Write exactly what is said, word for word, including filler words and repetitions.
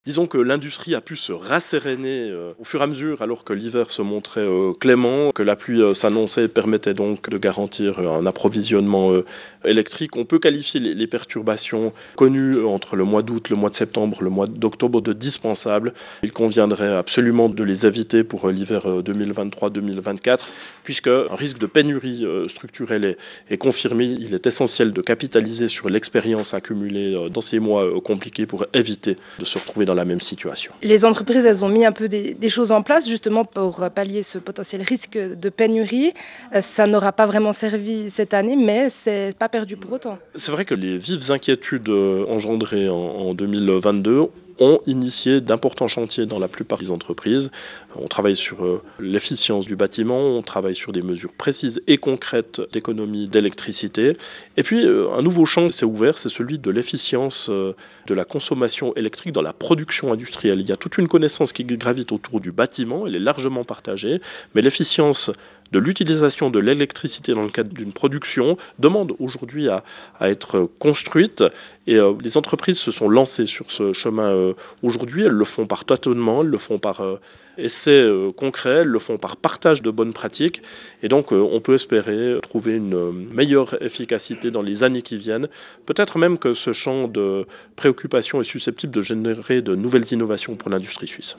Disons que l'industrie a pu se rasséréner euh, au fur et à mesure, alors que l'hiver se montrait euh, clément, que la pluie euh, s'annonçait, permettait donc de garantir euh, un approvisionnement euh, électrique. On peut qualifier les, les perturbations connues euh, entre le mois d'août, le mois de septembre, le mois d'octobre de dispensables. Il conviendrait absolument de les éviter pour euh, l'hiver euh, deux mille vingt-trois deux mille vingt-quatre, puisque un risque de pénurie euh, structurelle est, est confirmé. Il est essentiel de capitaliser sur l'expérience accumulée euh, dans ces mois euh, compliqués pour éviter de se retrouver dans la même situation. Les entreprises, elles ont mis un peu des, des choses en place justement pour pallier ce potentiel risque de pénurie. Ça n'aura pas vraiment servi cette année, mais c'est pas perdu pour autant. C'est vrai que les vives inquiétudes engendrées en, en deux mille vingt-deux ont initié d'importants chantiers dans la plupart des entreprises. On travaille sur euh, l'efficience du bâtiment, on travaille sur des mesures précises et concrètes d'économie d'électricité. Et puis euh, un nouveau champ s'est ouvert, c'est celui de l'efficience euh, de la consommation électrique dans la production industrielle. Il y a toute une connaissance qui gravite autour du bâtiment, elle est largement partagée, mais l'efficience de l'utilisation de l'électricité dans le cadre d'une production demande aujourd'hui à, à être construite. Et euh, les entreprises se sont lancées sur ce chemin euh, aujourd'hui. Elles le font par tâtonnement, elles le font par euh, essais euh, concrets, elles le font par partage de bonnes pratiques. Et donc euh, on peut espérer trouver une euh, meilleure efficacité dans les années qui viennent. Peut-être même que ce champ de préoccupation est susceptible de générer de nouvelles innovations pour l'industrie suisse.